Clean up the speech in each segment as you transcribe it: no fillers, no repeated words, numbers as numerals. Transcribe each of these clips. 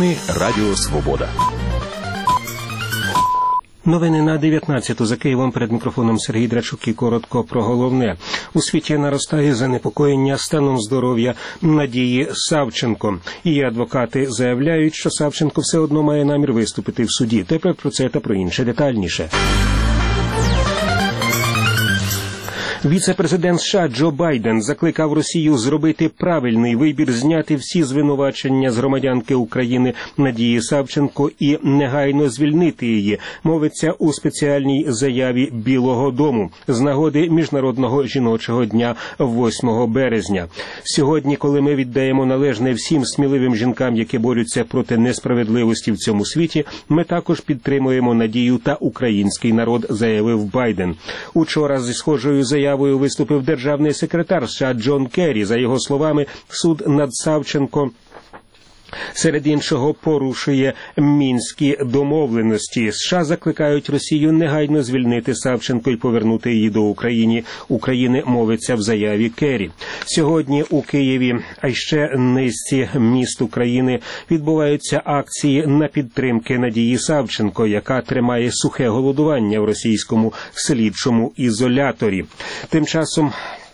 Новини Радіо Свобода. Новини на 19-ту. За Києвом перед мікрофоном Сергій Драчук і коротко про головне. У світі наростає занепокоєння станом здоров'я Надії Савченко. Її адвокати заявляють, що Савченко все одно має намір виступити в суді. Тепер про це та про інше детальніше. Віце-президент США Джо Байден закликав Росію зробити правильний вибір, зняти всі звинувачення з громадянки України Надії Савченко і негайно звільнити її, мовиться у спеціальній заяві Білого дому з нагоди Міжнародного жіночого дня 8 березня. Сьогодні, коли ми віддаємо належне всім сміливим жінкам, які борються проти несправедливості в цьому світі, ми також підтримуємо Надію та український народ, заявив Байден. Учора зі схожою заявою виступив державний секретар США Джон Керрі. За його словами, суд над Савченко серед іншого порушує мінські домовленості. США закликають Росію негайно звільнити Савченко і повернути її до України, мовиться в заяві Керрі. Сьогодні у Києві, а ще низці міст України відбуваються акції на підтримки Надії Савченко, яка тримає сухе голодування в російському слідчому ізоляторі. Тим часом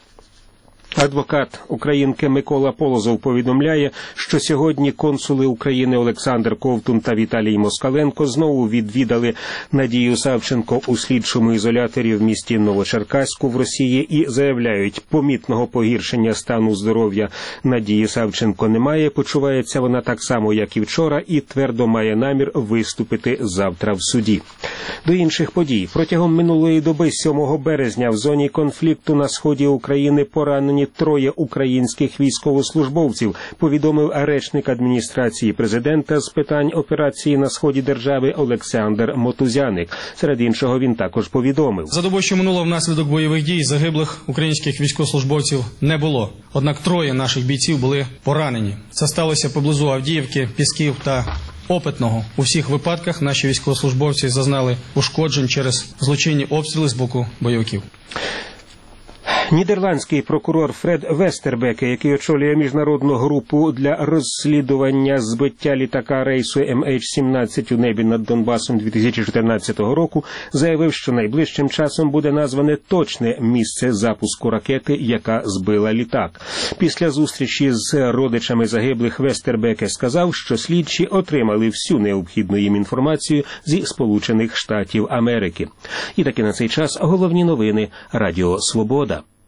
адвокат українки Микола Полозов повідомляє, що сьогодні консули України Олександр Ковтун та Віталій Москаленко знову відвідали Надію Савченко у слідчому ізоляторі в місті Новочеркаську в Росії і заявляють, помітного погіршення стану здоров'я Надії Савченко немає, почувається вона так само, як і вчора, і твердо має намір виступити завтра в суді. До інших подій. Протягом минулої доби 7 березня в зоні конфлікту на сході України поранені 3 українських військовослужбовців, повідомив речник адміністрації президента з питань операції на сході держави Олександр Мотузяник. Серед іншого він також повідомив: за добу, що минуло, внаслідок бойових дій загиблих українських військовослужбовців не було. Однак 3 наших бійців були поранені. Це сталося поблизу Авдіївки, Пісків та Опитного. У всіх випадках наші військовослужбовці зазнали ушкоджень через злочинні обстріли з боку бойовиків. Нідерландський прокурор Фред Вестербеке, який очолює міжнародну групу для розслідування збиття літака рейсу MH17 у небі над Донбасом 2014 року, заявив, що найближчим часом буде назване точне місце запуску ракети, яка збила літак. Після зустрічі з родичами загиблих Вестербеке сказав, що слідчі отримали всю необхідну їм інформацію зі Сполучених Штатів Америки. І таки на цей час головні новини Радіо Свобода.